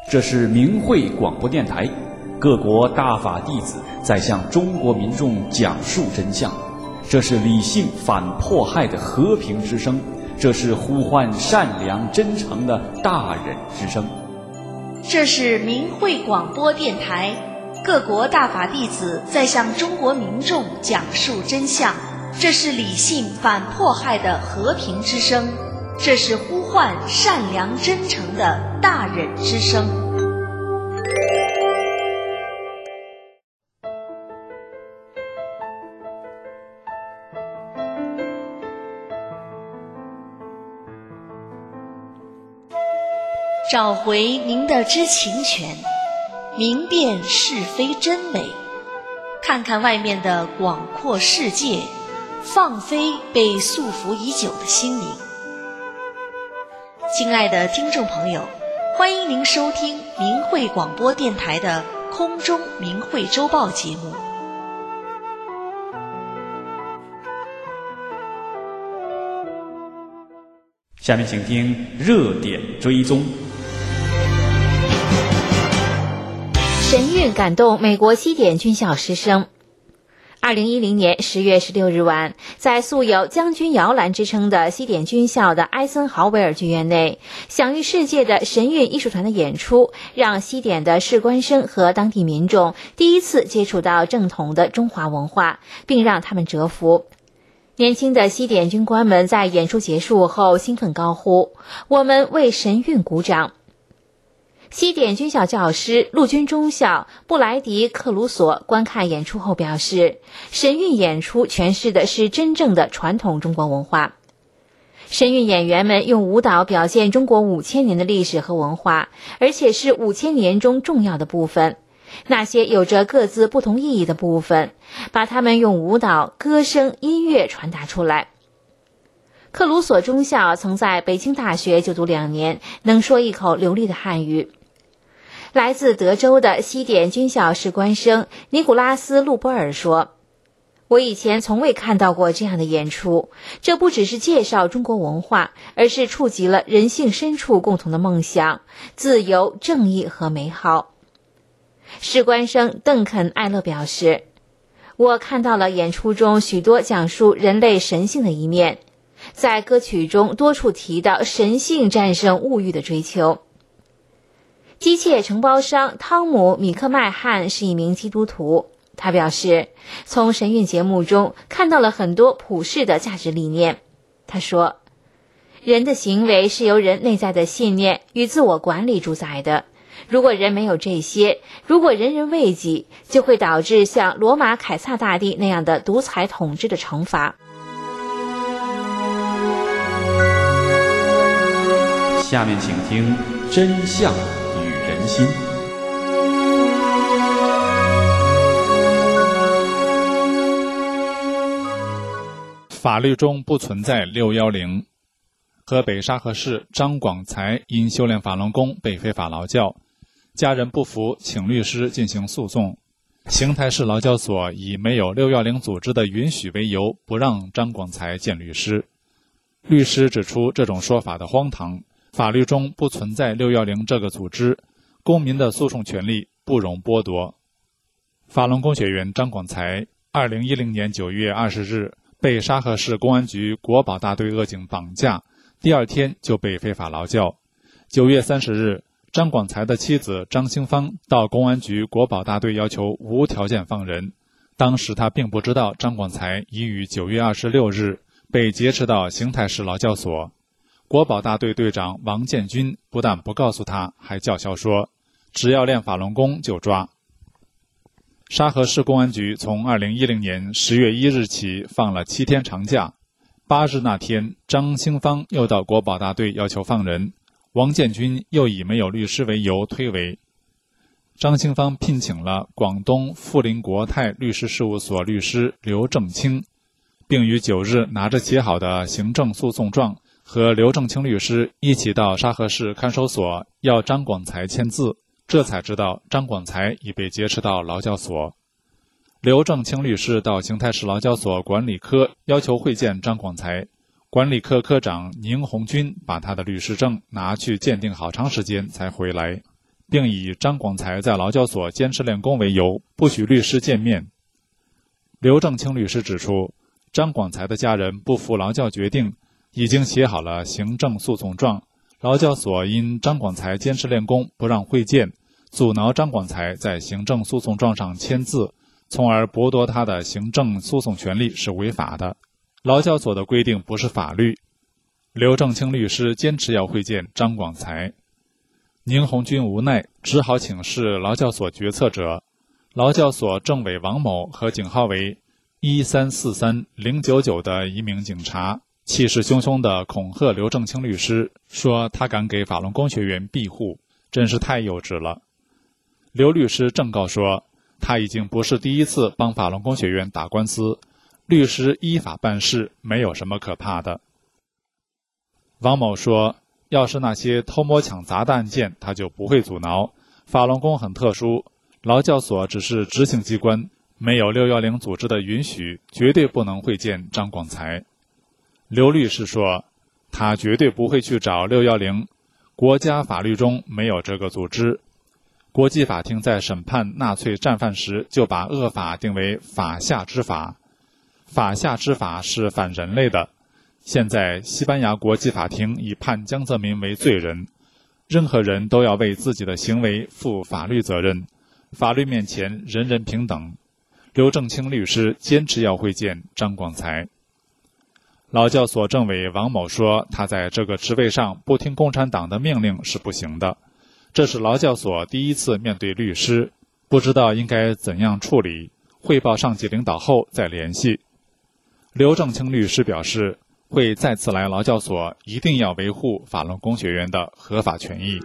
这是明慧广播电台，各国大法弟子在向中国民众讲述真相。这是理性反迫害的和平之声，这是呼唤善良真诚的大忍之声。 这是明慧广播电台，各国大法弟子在向中国民众讲述真相。这是理性反迫害的和平之声，这是呼唤善良真诚的大忍之声。找回您的知情权，明辨是非真伪，看看外面的广阔世界，放飞被束缚已久的心灵。亲爱的听众朋友，欢迎您收听明慧广播电台的空中明慧周报节目。 下面请听热点追踪。 神韵感动美国西点军校师生。2010年10月16日晚，在素有将军摇篮之称的西点军校的艾森豪威尔剧院内，享誉世界的神韵艺术团的演出，让西点的士官生和当地民众第一次接触到正统的中华文化，并让他们折服。年轻的西点军官们在演出结束后兴奋高呼：“我们为神韵鼓掌！”西点军校教师、陆军中校布莱迪·克鲁索观看演出后表示，神韵演出诠释的是真正的传统中国文化。神韵演员们用舞蹈表现中国5000年的历史和文化，而且是5000年中重要的部分。那些有着各自不同意义的部分，把它们用舞蹈、歌声、音乐传达出来。克鲁索中校曾在北京大学就读2年，能说一口流利的汉语。来自德州的西点军校士官生尼古拉斯·路波尔说：“我以前从未看到过这样的演出，这不只是介绍中国文化，而是触及了人性深处共同的梦想：自由、正义和美好。”士官生邓肯·艾勒表示：“我看到了演出中许多讲述人类神性的一面，在歌曲中多处提到神性战胜物欲的追求。”机械承包商汤姆·米克麦汉是一名基督徒，他表示从神韵节目中看到了很多普世的价值理念。他说，人的行为是由人内在的信念与自我管理主宰的，如果人没有这些，如果人人为己，就会导致像罗马凯撒大帝那样的独裁统治的惩罚。 下面请听真相与人心。 法律中不存在610。河北沙河市张广才因修炼法轮功被非法劳教，家人不服，请律师进行诉讼。邢台市劳教所以没有610组织的允许为由，不让张广才见律师。律师指出这种说法的荒唐，法律中不存在610这个组织，公民的诉讼权利不容剥夺。法轮功学员张广才2010年9月20日被沙河市公安局国保大队恶警绑架，第二天就被非法劳教。9月30日，张广才的妻子张兴芳到公安局国保大队要求无条件放人，当时他并不知道张广才已于9月26日被劫持到邢台市劳教所。国保大队队长王建军不但不告诉他，还叫嚣说只要练法轮功就抓。沙河市公安局从2010年10月1日起放了7天长假，8日那天，张兴芳又到国保大队要求放人，王建军又以没有律师为由推诿。张兴芳聘请了广东富林国泰律师事务所律师刘正清，并于9日拿着写好的行政诉讼状和刘正清律师一起到沙河市看守所要张广才签字，这才知道张广才已被劫持到劳教所。刘正清律师到邢台市劳教所管理科要求会见张广才，管理科科长宁红军把他的律师证拿去鉴定好长时间才回来。 并以张广才在劳教所坚持练功为由，不许律师见面。刘正清律师指出，张广才的家人不服劳教决定，已经写好了行政诉讼状，劳教所因张广才坚持练功不让会见，阻挠张广才在行政诉讼状上签字，从而剥夺他的行政诉讼权利是违法的。劳教所的规定不是法律。刘正清律师坚持要会见张广才。宁红军无奈，只好请示劳教所决策者。劳教所政委王某和警号为1343099的一名警察，气势汹汹地恐吓刘正清律师，说他敢给法轮功学员庇护，真是太幼稚了。刘律师正告说，他已经不是第一次帮法轮功学员打官司，律师依法办事，没有什么可怕的。王某说，要是那些偷摸抢砸的案件，他就不会阻挠。法轮功很特殊，劳教所只是执行机关，没有610组织的允许，绝对不能会见张广才。刘律师说，他绝对不会去找610，国家法律中没有这个组织。国际法庭在审判纳粹战犯时，就把恶法定为法下之法，法下之法是反人类的。现在西班牙国际法庭已判江泽民为罪人，任何人都要为自己的行为负法律责任，法律面前人人平等。刘正清律师坚持要会见张广才。劳教所政委王某说，他在这个职位上不听共产党的命令是不行的，这是劳教所第一次面对律师，不知道应该怎样处理，汇报上级领导后再联系。刘正清律师表示，会再次来劳教所，一定要维护法轮功学员的合法权益。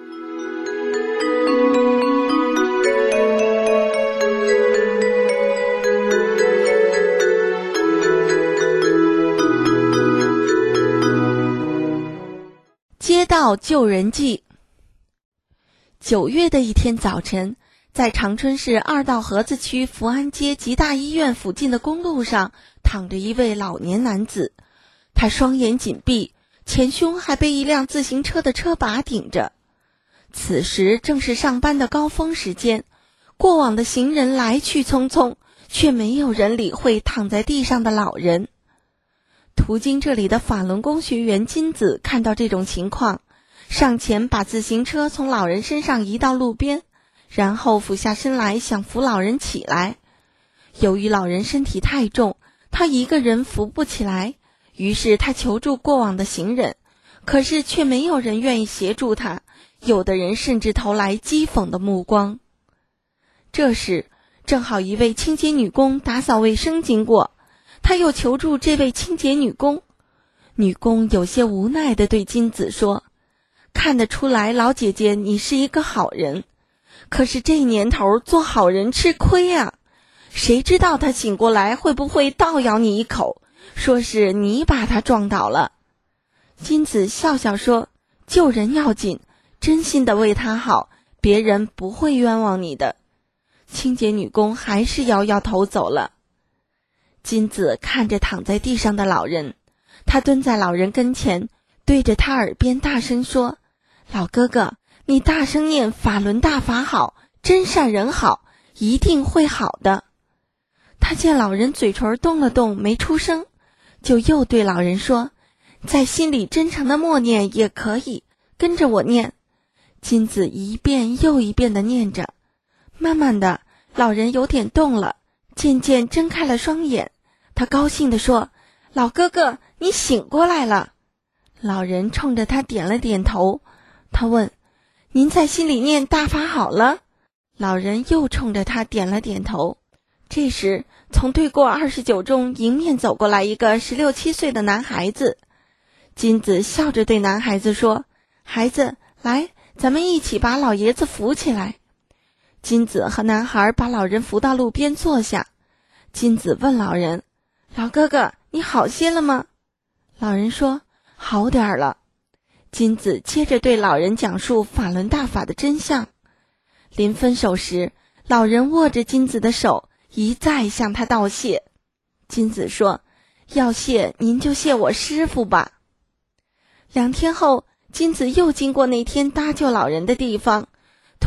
街道救人记。9月的一天早晨，在长春市二道河子区福安街吉大医院附近的公路上，躺着一位老年男子。他双眼紧闭，前胸还被一辆自行车的车把顶着。此时正是上班的高峰时间，过往的行人来去匆匆，却没有人理会躺在地上的老人。途经这里的法轮功学员金子看到这种情况，上前把自行车从老人身上移到路边，然后俯下身来想扶老人起来。由于老人身体太重，他一个人扶不起来，于是他求助过往的行人，可是却没有人愿意协助他，有的人甚至投来讥讽的目光。这时正好一位清洁女工打扫卫生经过，他又求助这位清洁女工。女工有些无奈地对金子说，看得出来老姐姐你是一个好人，可是这年头做好人吃亏啊，谁知道他醒过来会不会倒咬你一口，说是你把他撞倒了。金子笑笑说，救人要紧，真心的为他好，别人不会冤枉你的。清洁女工还是摇摇头走了。金子看着躺在地上的老人，他蹲在老人跟前，对着他耳边大声说，老哥哥，你大声念法轮大法好，真善人好，一定会好的。他见老人嘴唇动了动，没出声，就又对老人说，在心里真诚的默念也可以，跟着我念。金子一遍又一遍地念着，慢慢的老人有点动了，渐渐睁开了双眼。他高兴地说，老哥哥，你醒过来了。老人冲着他点了点头。他问，您在心里念大法好了？老人又冲着他点了点头。这时从对过29中迎面走过来一个16、17岁的男孩子。金子笑着对男孩子说，孩子，来，咱们一起把老爷子扶起来。金子和男孩把老人扶到路边坐下。金子问老人，老哥哥，你好些了吗？老人说，好点儿了。金子接着对老人讲述法轮大法的真相。临分手时，老人握着金子的手，一再向他道谢。金子说，要谢您就谢我师父吧。2天后，金子又经过那天搭救老人的地方，突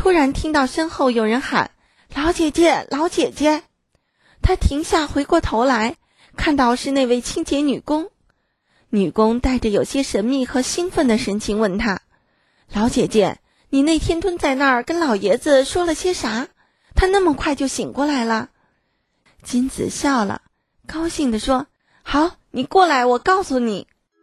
突然听到身后有人喊：“老姐姐，老姐姐！”他停下，回过头来，看到是那位清洁女工。女工带着有些神秘和兴奋的神情问他：“老姐姐，你那天蹲在那儿跟老爷子说了些啥？他那么快就醒过来了？”金子笑了，高兴地说：“好，你过来，我告诉你。”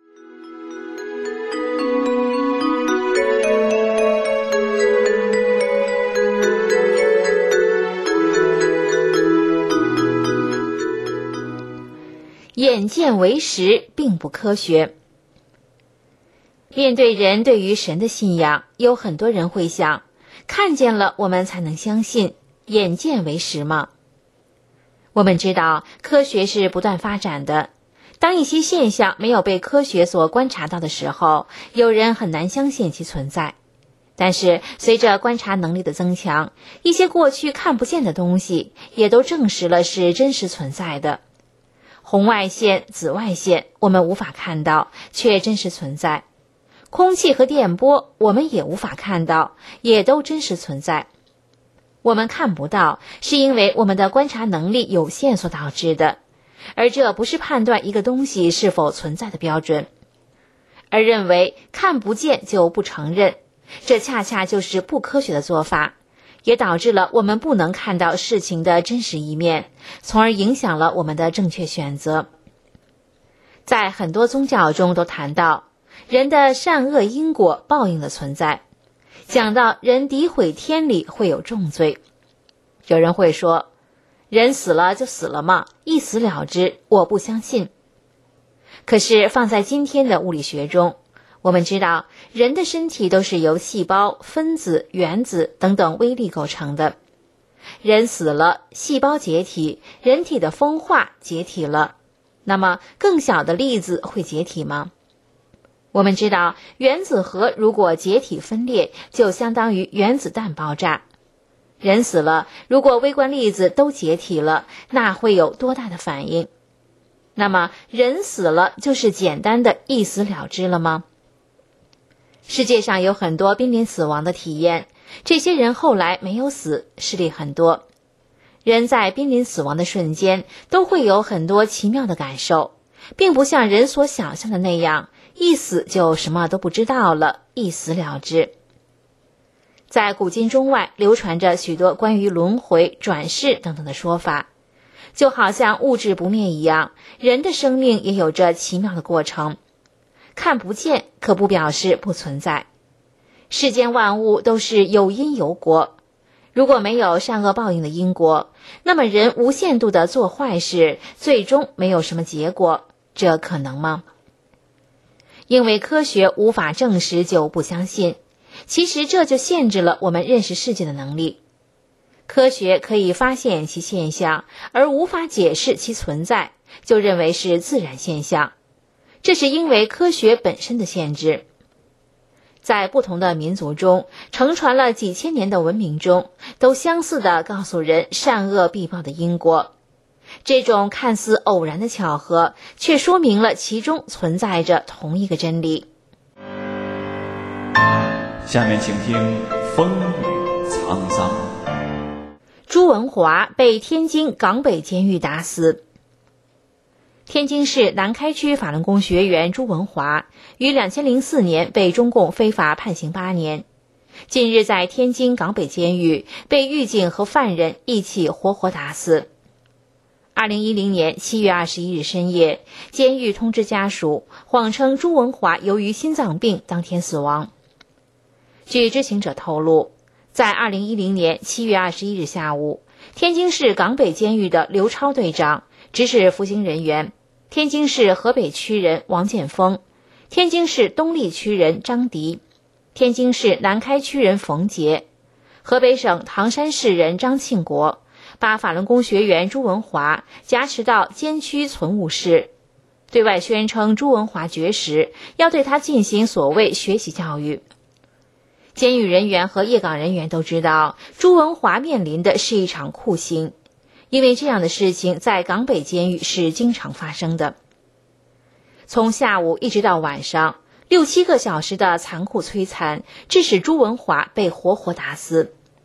眼见为实并不科学。面对人对于神的信仰，有很多人会想，看见了我们才能相信，眼见为实吗？我们知道科学是不断发展的，当一些现象没有被科学所观察到的时候，有人很难相信其存在。但是随着观察能力的增强，一些过去看不见的东西也都证实了是真实存在的。红外线、紫外线我们无法看到，却真实存在。空气和电波我们也无法看到，也都真实存在。我们看不到，是因为我们的观察能力有限所导致的，而这不是判断一个东西是否存在的标准。而认为看不见就不承认，这恰恰就是不科学的做法，也导致了我们不能看到事情的真实一面，从而影响了我们的正确选择。在很多宗教中都谈到人的善恶因果报应的存在，讲到人诋毁天理会有重罪。有人会说，人死了就死了嘛，一死了之，我不相信。可是放在今天的物理学中，我们知道人的身体都是由细胞、分子、原子等等微粒构成的。人死了，细胞解体，人体的风化解体了，那么更小的粒子会解体吗？我们知道原子核如果解体分裂，就相当于原子弹爆炸。人死了，如果微观粒子都解体了，那会有多大的反应？那么人死了就是简单的一死了之了吗？世界上有很多濒临死亡的体验，这些人后来没有死，事例很多。人在濒临死亡的瞬间都会有很多奇妙的感受，并不像人所想象的那样，一死就什么都不知道了，一死了之。在古今中外流传着许多关于轮回、转世等等的说法，就好像物质不灭一样，人的生命也有着奇妙的过程。看不见可不表示不存在。世间万物都是有因有果，如果没有善恶报应的因果，那么人无限度的做坏事，最终没有什么结果，这可能吗？因为科学无法证实就不相信，其实这就限制了我们认识世界的能力。科学可以发现其现象，而无法解释其存在，就认为是自然现象。这是因为科学本身的限制。在不同的民族中，承传了几千年的文明中，都相似地告诉人善恶必报的因果。这种看似偶然的巧合，却说明了其中存在着同一个真理。 下面请听风雨沧桑。 朱文华被天津港北监狱打死。天津市南开区法轮功学员朱文华于2004年被中共非法判刑8年，近日在天津港北监狱被狱警和犯人一起活活打死。2010年7月21日深夜，监狱通知家属，谎称朱文华由于心脏病当天死亡。据知情者透露，在2010年7月21日下午，天津市港北监狱的刘超队长指使服刑人员，天津市河北区人王建峰，天津市东丽区人张迪，天津市南开区人冯杰，河北省唐山市人张庆国，把法轮功学员朱文华挟持到监区存物室，对外宣称朱文华绝食，要对他进行所谓学习教育。监狱人员和叶岗人员都知道，朱文华面临的是一场酷刑，因为这样的事情在港北监狱是经常发生的。从下午一直到晚上，6-7个小时的残酷摧残，致使朱文华被活活打死。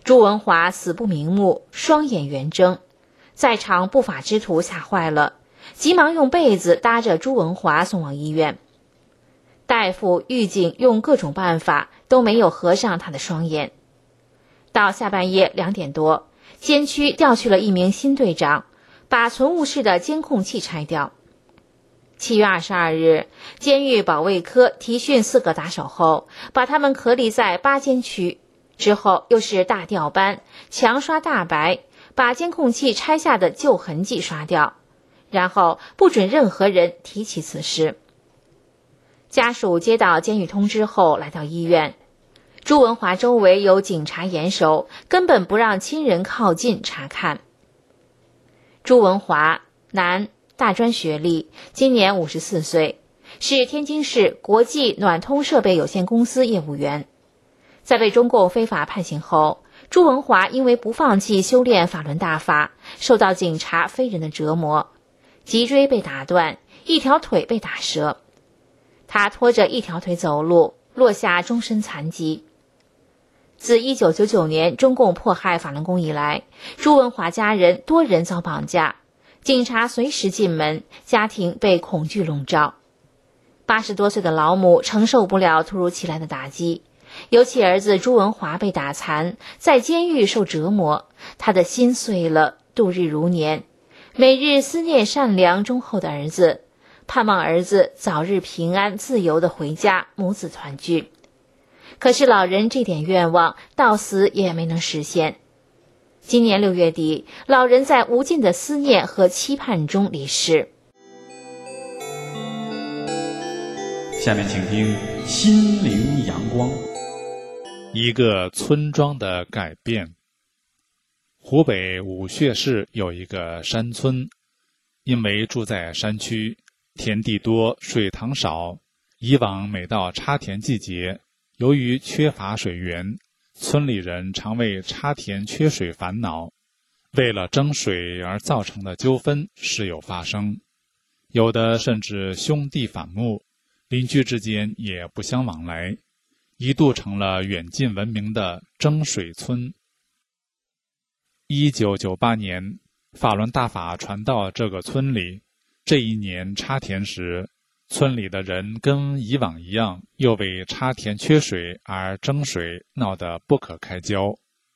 朱文华死不瞑目，双眼圆睁，在场不法之徒吓坏了，急忙用被子搭着朱文华送往医院。大夫、狱警用各种办法都没有合上他的双眼。到下半夜2点多，监区调去了一名新队长，把存物室的监控器拆掉。7月22日，监狱保卫科提训4个打手后，把他们隔离在8监区。之后又是大调班，强刷大白，把监控器拆下的旧痕迹刷掉，然后不准任何人提起此事。家属接到监狱通知后来到医院，朱文华周围有警察严守，根本不让亲人靠近查看。朱文华，男，大专学历，今年54岁，是天津市国际暖通设备有限公司业务员。在被中共非法判刑后，朱文华因为不放弃修炼法轮大法，受到警察非人的折磨，脊椎被打断，一条腿被打折。他拖着一条腿走路，落下终身残疾。自1999年中共迫害法轮功以来，朱文华家人多人遭绑架，警察随时进门，家庭被恐惧笼罩。80多岁的老母承受不了突如其来的打击，尤其儿子朱文华被打残，在监狱受折磨，他的心碎了，度日如年，每日思念善良忠厚的儿子，盼望儿子早日平安自由地回家，母子团聚。可是老人这点愿望到死也没能实现。今年6月底，老人在无尽的思念和期盼中离世。 下面请听心灵阳光。 一个村庄的改变。湖北武穴市有一个山村，因为住在山区，田地多，水塘少，以往每到插田季节，由于缺乏水源，村里人常为插田缺水烦恼，为了争水而造成的纠纷时有发生，有的甚至兄弟反目，邻居之间也不相往来，一度成了远近闻名的争水村。1998年，法轮大法传到这个村里，这一年插田时，村里的人跟以往一样，又为插田缺水而争水，闹得不可开交。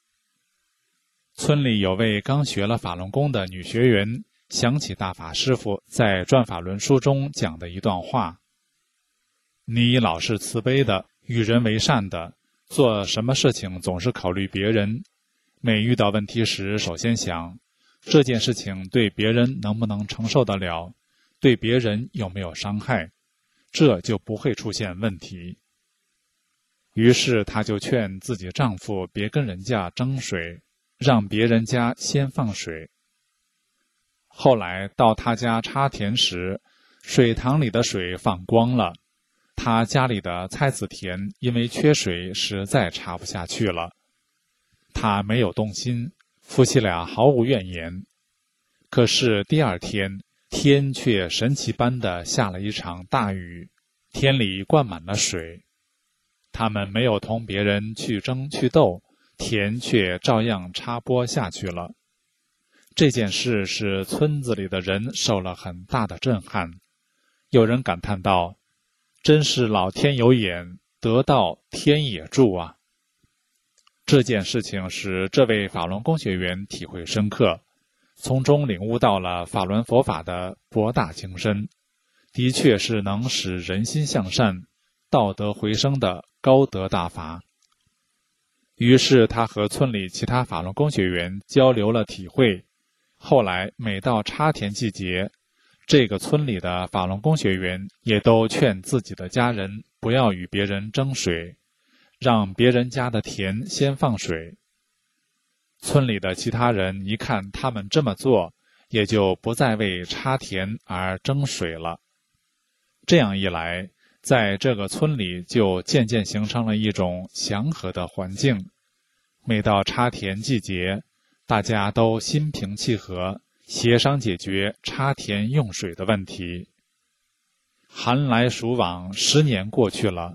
村里有位刚学了法轮功的女学员，想起大法师父在转法轮书中讲的一段话：你老是慈悲的，与人为善的，做什么事情总是考虑别人，每遇到问题时首先想，这件事情对别人能不能承受得了，对别人有没有伤害，这就不会出现问题。于是她就劝自己丈夫别跟人家争水，让别人家先放水。后来到她家插田时，水塘里的水放光了，她家里的菜籽田因为缺水实在插不下去了。她没有动心，夫妻俩毫无怨言。可是第二天，天却神奇般地下了一场大雨，田里灌满了水。他们没有同别人去争去斗，田却照样插播下去了。这件事使村子里的人受了很大的震撼。有人感叹道：真是老天有眼，得道天也助啊！这件事情使这位法轮功学员体会深刻，从中领悟到了法轮佛法的博大精深，的确是能使人心向善、道德回升的高德大法。于是他和村里其他法轮功学员交流了体会，后来每到插田季节，这个村里的法轮功学员也都劝自己的家人不要与别人争水，让别人家的田先放水。村里的其他人一看他们这么做，也就不再为插田而争水了。这样一来，在这个村里就渐渐形成了一种祥和的环境。每到插田季节，大家都心平气和，协商解决插田用水的问题。寒来暑往，10年过去了，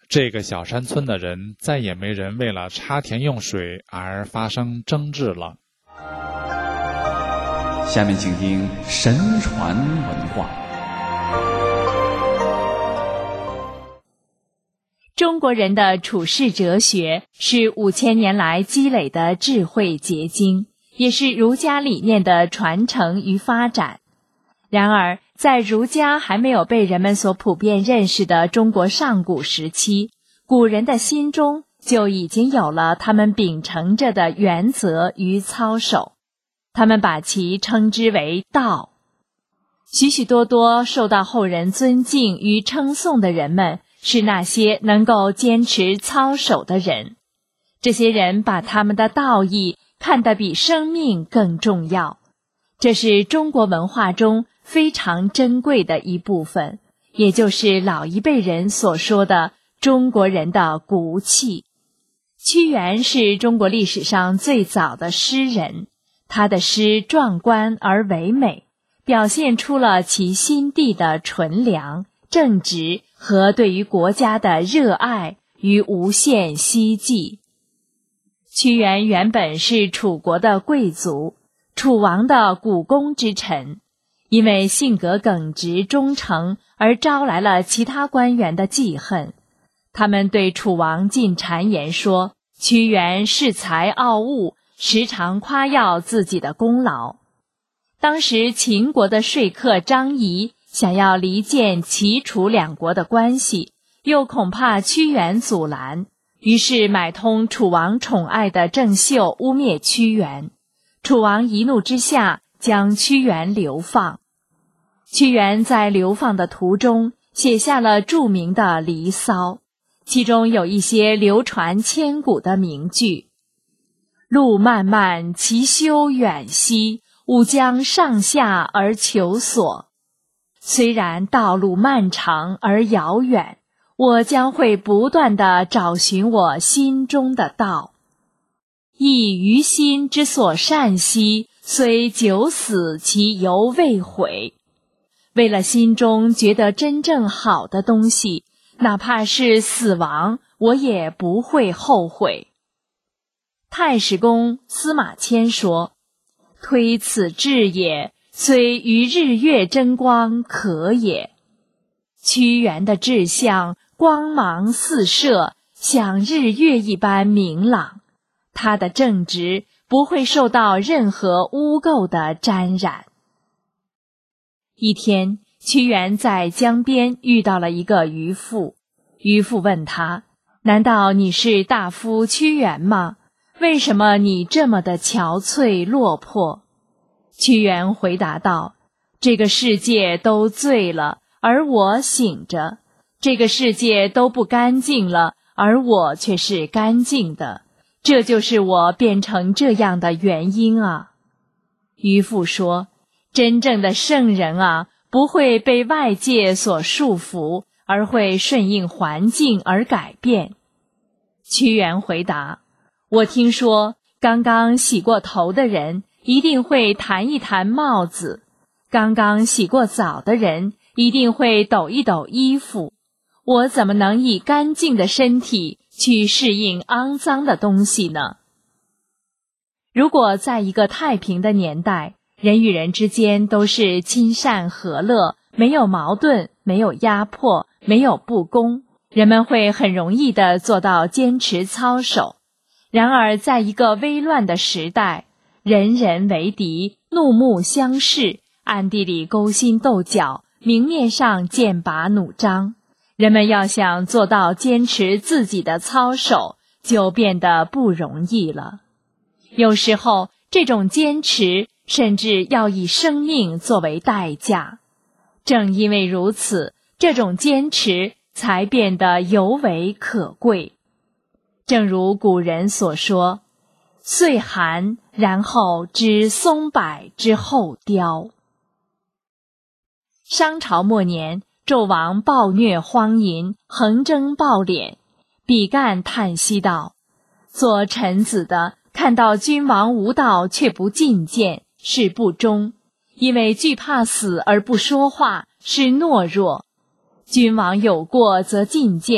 这个小山村的人再也没人为了插田用水而发生争执了。 下面请听神传文化。 中国人的处世哲学是5000年来积累的智慧结晶，也是儒家理念的传承与发展。然而，在儒家还没有被人们所普遍认识的中国上古时期，古人的心中就已经有了他们秉承着的原则与操守，他们把其称之为道。许许多多受到后人尊敬与称颂的人们，是那些能够坚持操守的人。这些人把他们的道义看得比生命更重要，这是中国文化中非常珍贵的一部分，也就是老一辈人所说的中国人的骨气。屈原是中国历史上最早的诗人，他的诗壮观而唯美，表现出了其心地的纯良、正直和对于国家的热爱与无限希冀。屈原原本是楚国的贵族，楚王的股肱之臣，因为性格耿直忠诚而招来了其他官员的记恨。他们对楚王进谗言说，屈原恃才傲物，时常夸耀自己的功劳。当时秦国的说客张仪想要离间齐楚两国的关系，又恐怕屈原阻拦，于是买通楚王宠爱的郑袖污蔑屈原。楚王一怒之下将屈原流放。屈原在流放的途中写下了著名的《离骚》，其中有一些流传千古的名句：路漫漫其修远兮，吾将上下而求索。虽然道路漫长而遥远，我将会不断地找寻我心中的道。亦于心之所善兮，虽九死其犹未悔。为了心中觉得真正好的东西，哪怕是死亡，我也不会后悔。太史公司马迁说，推此志也，虽于日月争光可也。屈原的志向光芒四射，像日月一般明朗，他的正直不会受到任何污垢的沾染。一天，屈原在江边遇到了一个渔妇，渔妇问他，难道你是大夫屈原吗？为什么你这么的憔悴落魄？屈原回答道，这个世界都醉了，而我醒着；这个世界都不干净了，而我却是干净的，这就是我变成这样的原因啊。渔妇说，真正的圣人啊，不会被外界所束缚，而会顺应环境而改变。屈原回答，我听说刚刚洗过头的人一定会弹一弹帽子，刚刚洗过澡的人一定会抖一抖衣服，我怎么能以干净的身体去适应肮脏的东西呢？如果在一个太平的年代，人与人之间都是亲善和乐，没有矛盾，没有压迫，没有不公，人们会很容易地做到坚持操守。然而在一个危乱的时代，人人为敌，怒目相视，暗地里勾心斗角，明面上剑拔弩张，人们要想做到坚持自己的操守，就变得不容易了。有时候这种坚持甚至要以生命作为代价。正因为如此，这种坚持才变得尤为可贵。正如古人所说，岁寒，然后知松柏之后凋。商朝末年，纣王暴虐荒淫，横征暴敛。比干叹息道，做臣子的看到君王无道却不进谏，是不忠；因为惧怕死而不说话，是懦弱。君王有过则进谏，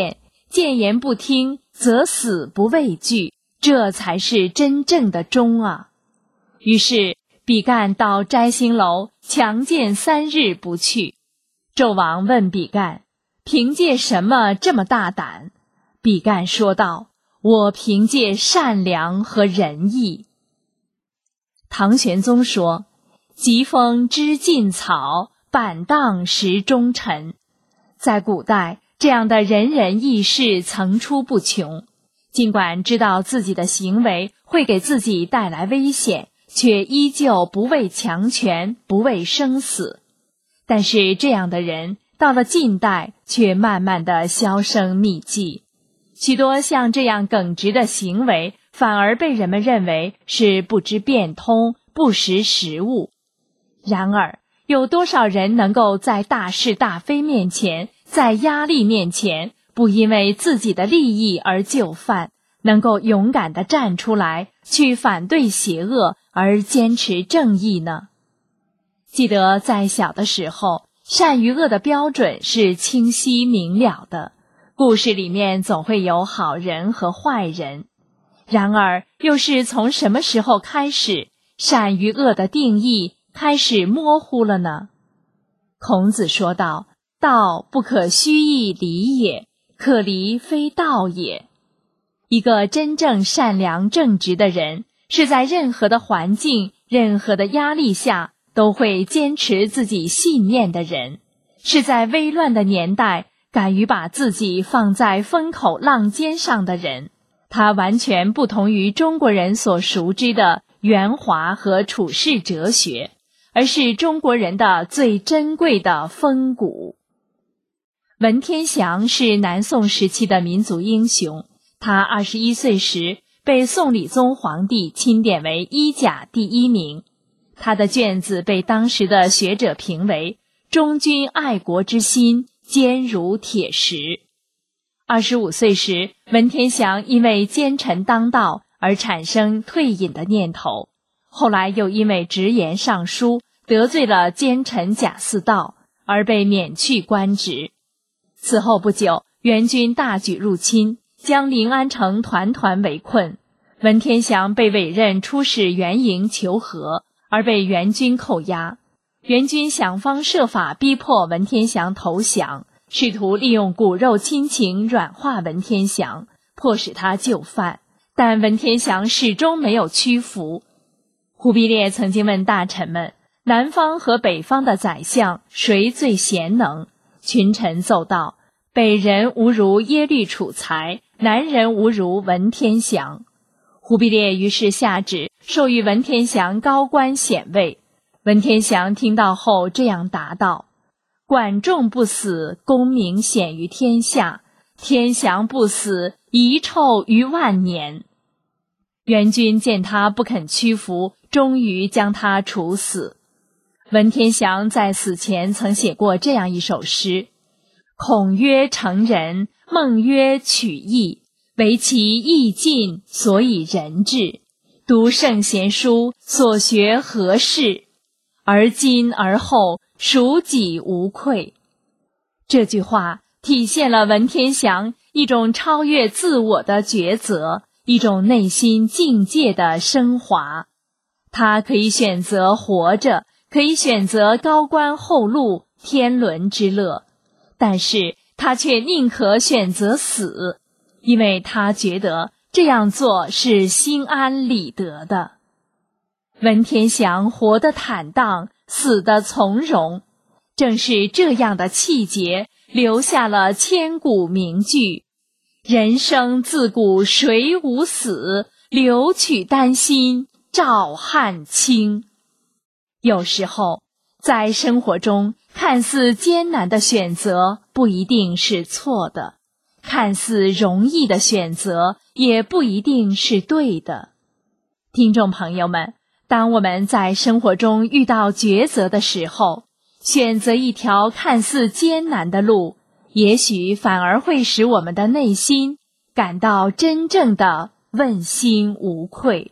谏言不听，则死不畏惧，这才是真正的忠啊。于是比干到摘星楼强谏3日不去。纣王问比干，凭借什么这么大胆？比干说道，我凭借善良和仁义。唐玄宗说，疾风知劲草，板荡识忠臣。在古代，这样的仁人义士层出不穷，尽管知道自己的行为会给自己带来危险，却依旧不畏强权，不畏生死。但是这样的人到了近代却慢慢的销声匿迹，许多像这样耿直的行为反而被人们认为是不知变通，不识时务。然而有多少人能够在大是大非面前，在压力面前，不因为自己的利益而就范，能够勇敢地站出来去反对邪恶而坚持正义呢？记得在小的时候，善与恶的标准是清晰明了的，故事里面总会有好人和坏人。然而又是从什么时候开始，善与恶的定义开始模糊了呢？孔子说道，道不可虚意离也，可离非道也。一个真正善良正直的人，是在任何的环境，任何的压力下都会坚持自己信念的人，是在危乱的年代敢于把自己放在风口浪尖上的人。他完全不同于中国人所熟知的圆滑和处世哲学，而是中国人的最珍贵的风骨。文天祥是南宋时期的民族英雄，他21岁时被宋理宗皇帝钦点为衣甲第1名。他的卷子被当时的学者评为忠君爱国之心坚如铁石。25岁时，文天祥因为奸臣当道而产生退隐的念头，后来又因为直言上书得罪了奸臣贾似道，而被免去官职。此后不久，元军大举入侵，将临安城团团围困。文天祥被委任出使元营求和，而被元军扣押。元军想方设法逼迫文天祥投降，试图利用骨肉亲情软化文天祥，迫使他就范，但文天祥始终没有屈服。忽必烈曾经问大臣们，南方和北方的宰相谁最贤能？群臣奏道，北人无如耶律楚材，南人无如文天祥。忽必烈于是下旨授予文天祥高官显位。文天祥听到后这样答道，管仲不死，功名显于天下；天祥不死，遗臭于万年。元军见他不肯屈服，终于将他处死。文天祥在死前曾写过这样一首诗，孔曰成人，孟曰取义，唯其义尽，所以人治。读圣贤书，所学何事？而今而后，属己无愧。这句话体现了文天祥一种超越自我的抉择，一种内心境界的升华。他可以选择活着，可以选择高官厚禄、天伦之乐，但是他却宁可选择死，因为他觉得这样做是心安理得的。文天祥活得坦荡，死得从容，正是这样的气节留下了千古名句，人生自古谁无死，留取丹心照汗青。有时候在生活中，看似艰难的选择不一定是错的，看似容易的选择也不一定是对的。听众朋友们，当我们在生活中遇到抉择的时候，选择一条看似艰难的路，也许反而会使我们的内心感到真正的问心无愧。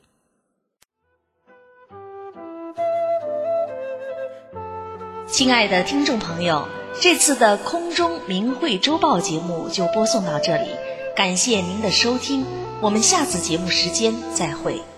亲爱的听众朋友，这次的空中明慧周报节目就播送到这里， 感谢您的收听，我们下次节目时间再会。